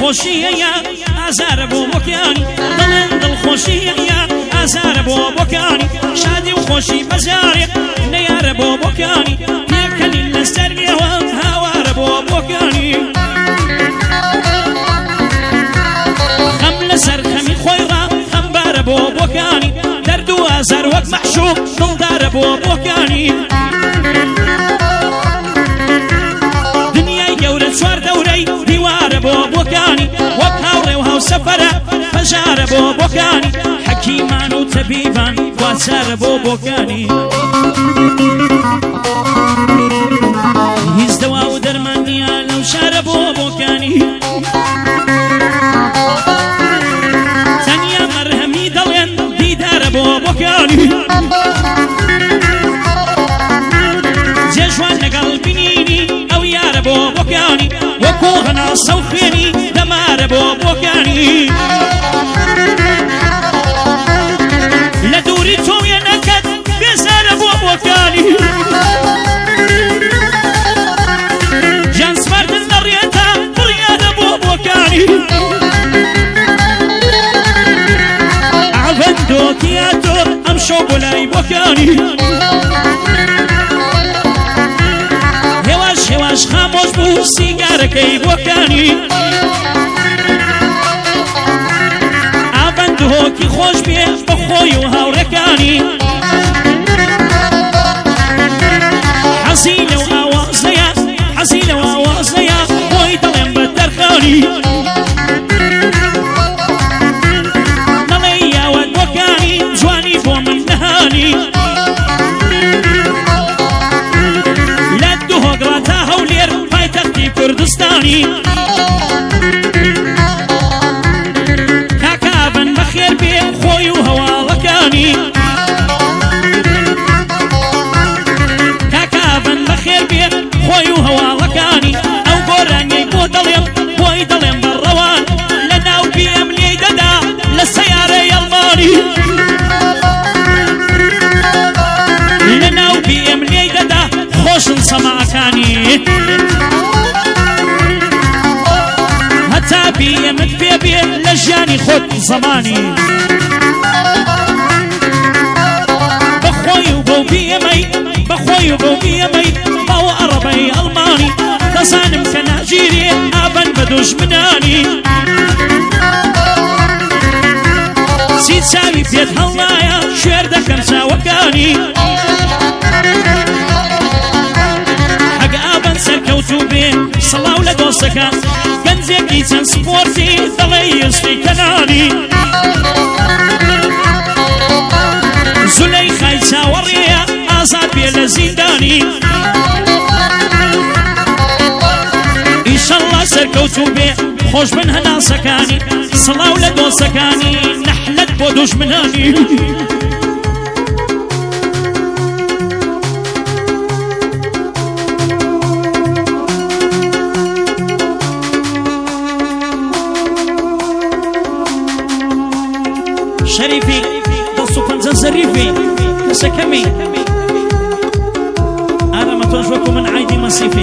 خوشیه یا آزار بو بکانی دلن دل خوشیه یا آزار بو بکانی شادی و خوشی بزاری نیار بو بکانی نیکنی لسرگی و هوار بو بکانی خم لسر خمی خوی را خم بار بو بکانی درد و آزار وک محشوق دلدار بو بکانی دنیای گورد سوار دوری دیوار بو بکانی وک هاوری و هاو سفره فجار بو بکانی حکیمان و طبیبان واسار بو بکانی هیز دوا و درمانیا لو شار بو بکانی تنیا مرهمی دلین دیدار بو بکانی جشوان نقل بینینی او یار بو بکانی وکوغنا صوخینی دمار بو بکانی لدوری توی نکد بزار بو بکانی جانس مردن نریتا بریاد بو بکانی عفندو تیاتر امشو بلای بکانی هواش هواش خاموش بو سیگار کی بکانی عفندو کی خوش بیه بخوی و هورکانی حزین و آوازنیا حزین و آوازنیا بوی دلم بدرخانی نلیا ود بکانی جوانی بو من نهانی لدو هقراتا هولیر پای تختی کردستانی کاکابن بخیر بی خوی و هوالکانی کاکابن بخیر بی خوی و هوالکانی او گورانی بو دلیم بوی دلیم بروان لناو بیم لی ددا لسیاره یلمانی لناو بیم لی ددا خوشن سماکانی حتی بیمت بی لجانی خود زمانی بخوی و بو بیمی بخوی و بو بیمی باو عربی المانی تزانم کناجیری آبن بدوش منانی سید ساوی بیت هلایا شویر دکم ساوکانی حق آبن سرکوتو بی صلاو لدوستکا گنزیکی چند سپورتی دلیستی کنانی زلیخای چاوریا آزاد بی لزیندانی ایشالله سرکوتو بی خوش من هنا سکانی صلاو لدوستکانی نحلت بو دشمنانی شريفي دستو كنزا زريفي كسكمي أنا ما توجهكم من عيدي مصيفي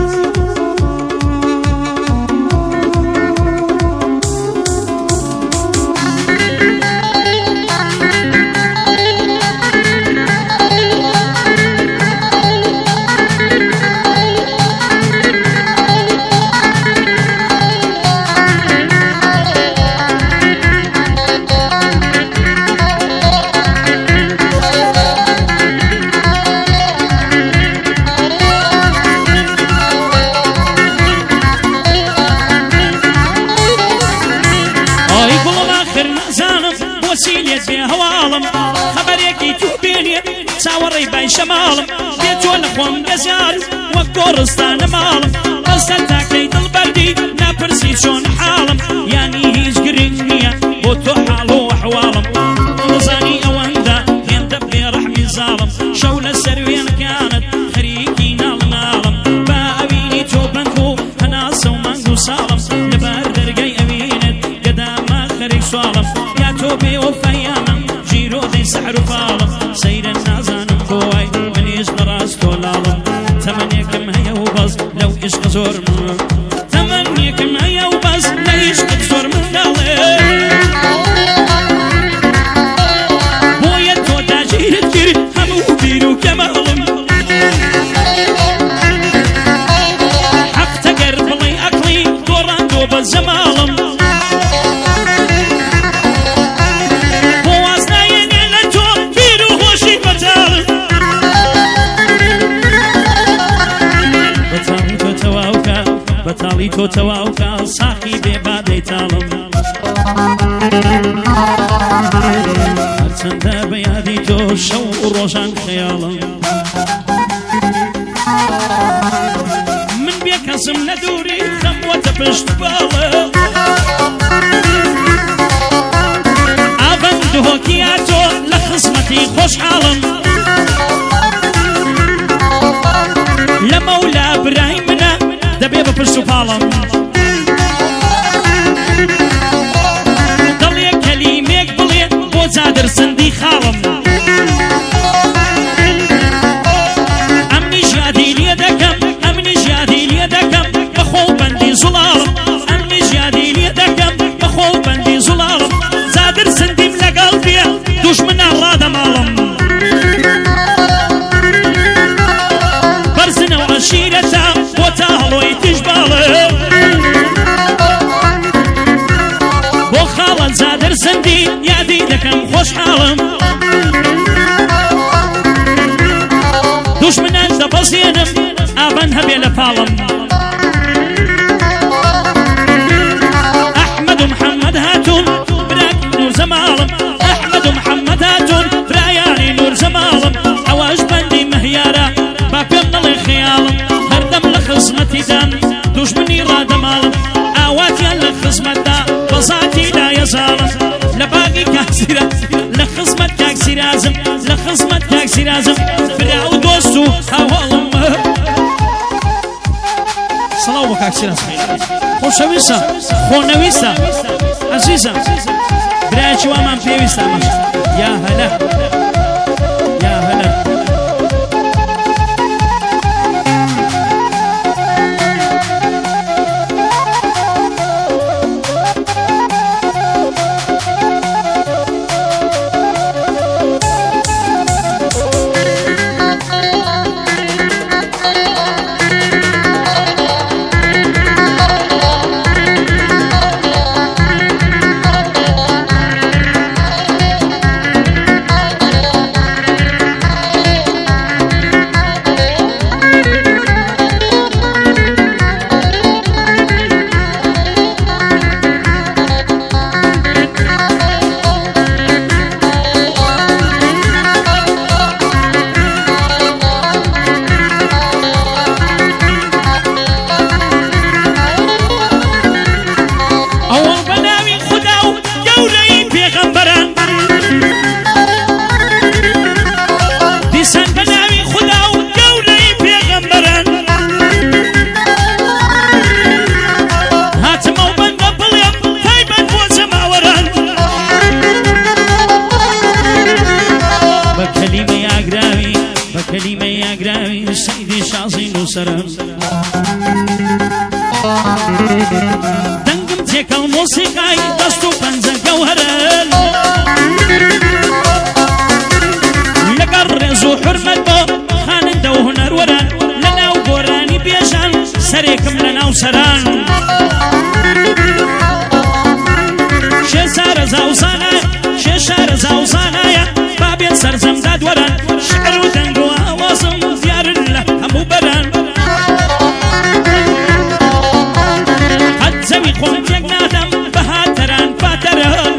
ساوري باي شمالم بيت ونخون بزيار وكورستان مالم قصتك ليت البردي نابرسي شون حالم يعني هيج قرينيا بوتو حالو وحوالم نزاني اواندا يندبلي رحمي ظالم شولة سروين كانت خريكي نال نالم باويني توبنكو هناسو مانجو سالم نبار درقاي اوينت قداما خريك سوالم يا توبي وفياما جيرو دي سحر فالم سير النازان بوي من يشغراس تولالم تمنيكم هيا وبز لو إشغ زور تمنيكم هيا وبز لو إشغ بەزاڵی تۆ تەواوکە ساقی بێبادەی تاڵم هەرچەندە بە یادی تۆ شەو و ڕۆژان خەیاڵم من بێ کەسم لە دووری خەموەتە پشت باڵە ئاڤەند هۆکیە تۆ لە خزمەتی خۆشحاڵم لە مەولا برای منە دەبێ بە پشت و پاڵم دڵێ کەلیمێک بڵێ بۆ جادر سندی خاڵم ئەمنیش یادی لێ دەکەم ئەمنیش یادی لێ دەکەم بەخۆ بەندی زوڵاڵم ئەمنیش یادی لێ دەکەم بەخۆ بەندی زوڵاڵم جادر سندیم لەگەڵ بێ دوژمنە ڕادەماڵم بەرزنەوە عەشیرەتە بۆ تا هەڵۆی تیژ باڵە بۆ خاڵە جادر سندی یادی دەکەم خۆشحاڵم دوژمنان دەبەزێنم ئاڤەن هەبێ لە پاڵم ئەحمەد و محەممەد هاتوون براکی نور زەماڵم ئەحمەد و محەممەد هاتوون برایانی نور زەماڵم ئەوەش بەندی مەهیارە با پێم نەڵێ خەیاڵم هەردەم لە خزمەتیدان دوژمنی ڕادەماڵم ئاواتیان لە خزمەتدا بەزاتی لایەزاڵم لە باقی کاکسیرە لە خزمەت کاکسیرازم لە خزمەت کاکسیرازم برا و دۆست و هاوڵم سڵاو بە کاکسیراز خۆشەویستە خۆنەویستە عەزیزە برایەکی وامان پێویستە ئەمەش یا هەلا یا هەلا دەنگم تێکەڵ مۆسیقای دەست و پەنجە گەوهەرن لەگەڵ ڕێز و حورمەت بۆ خوانندە و هونەروەران لە ناو گۆرانی بێژان سەرێکم لە ناو سەران شێزارە زاوزانایە شێشارە زاوزانایە بابێت سەرجەمداد وەران شعر و دەنگ و ئاوازم دیارن لە هەموو بەران زەوی خۆم تێک نادەم بە هاتەران پاتەران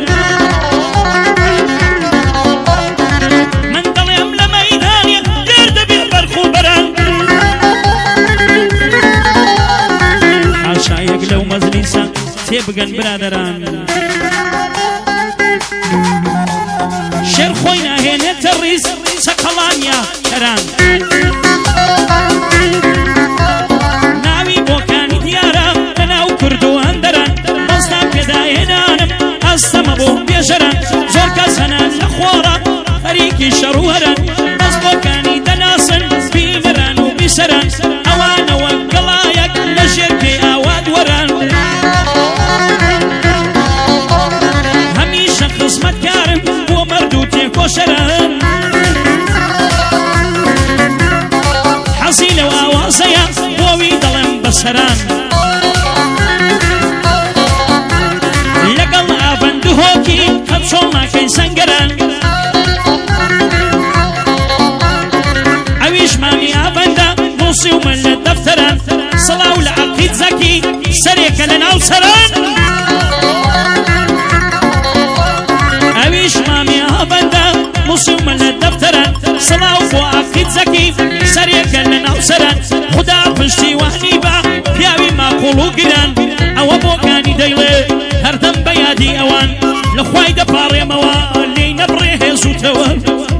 من دڵێم لە مەیدانێ دێر دەبێت بەرخ و بەران حاشایەک لەو مەجلیسە تێبگەن برادەران شێر خۆی ناهێنێتە ڕیز سەقەڵانیا کەران ناوی بۆکانی دیارە لەناو کورد و هەندەران بەستان پێداهێنانم ئەستەمە بۆ بێژەران زۆر کەس هەنان لە خۆڕە خەریکی شەڕ و هەران دەست بۆکانی دەناسن بیمەران و بیسەران ئەوانەوە گەڵایەک لە ژێر پێی ئاوات وەران هەمیشە خزمەتکارم بۆ مەرد و تێکۆشەران حەزی لەو ئاوازەیە بۆوی دەڵێم بەسەران لەگەڵ ئاڤەند هۆکی هەم چۆڵ ناکەی سەنگەران ئەویش مامی ئاڤەندە نووسی و من لە دەفتەران سڵاو لە عەقید زەکی سرن اویش مامی آبنده مسلم للدفترن صلاو بو عقید زکی سریع لنا سرن خدا پشتی وحنی با پیاوی ما قولو گران او بو کانی دیله هر دم بیادی اوان لخوای دپاری موان لی نبری هزو توان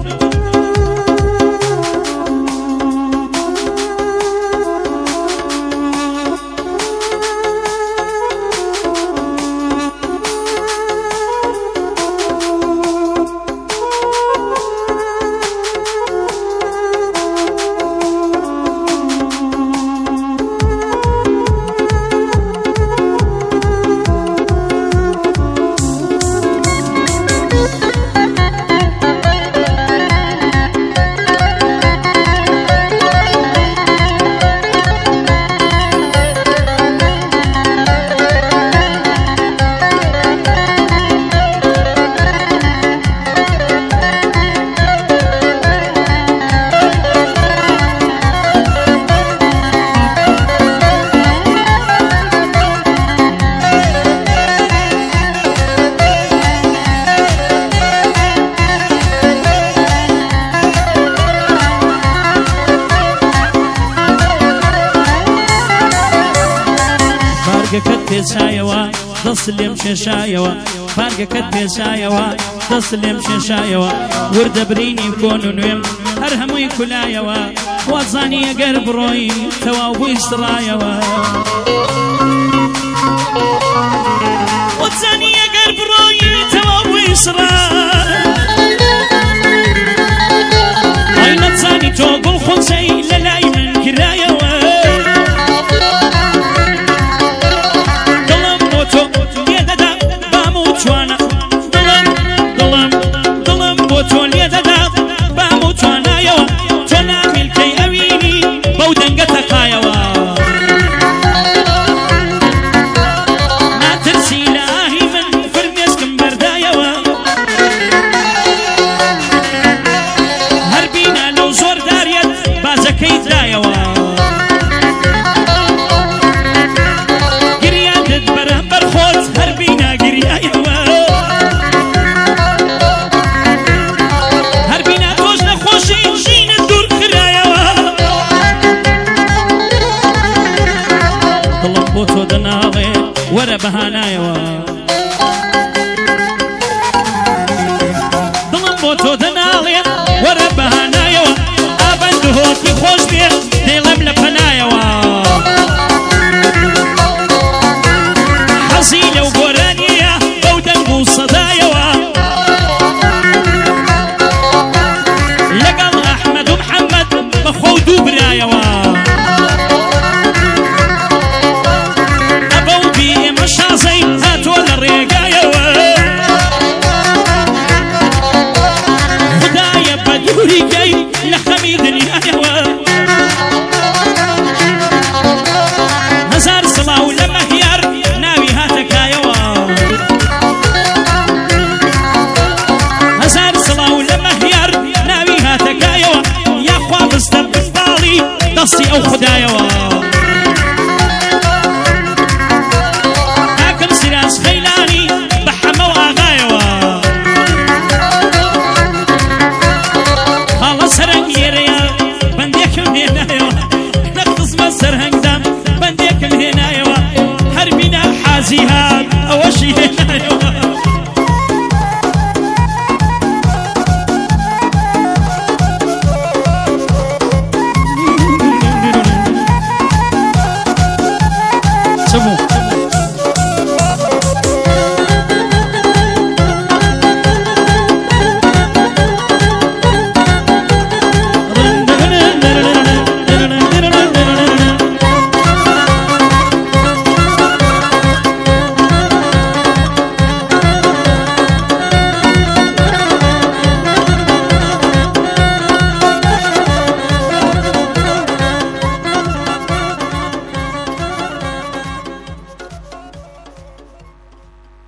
پێشایەوە دەست لێم شێشایەوە بارگەکەت پێشایەوە دەست لێم شێشایەوە وردەبرینی کۆن و نوێم هەر هەمووی کولایەوە وازانی ئەگەر بڕۆی تەواو بووی سڕایەوە وازانی ئەگەر بڕۆی تەواو بووی سڕای ئای نەزانی تۆ گوڵ خۆچەی لە لای من کرایەوە وەرە بەهانایەوە دڵم بۆ تۆ دەناڵێ وەرە بەهانایەوە ئابەند هۆتی خۆش بێ دێڵەم لە پەنایەوە حەزی لەو گۆرانیە بەو دەنگ و سەدایەوە لەگەڵ ئەحمەد و محەممەد بەخۆ و دوو برایەوە خدايا بدوري جاي لخمي دنيايا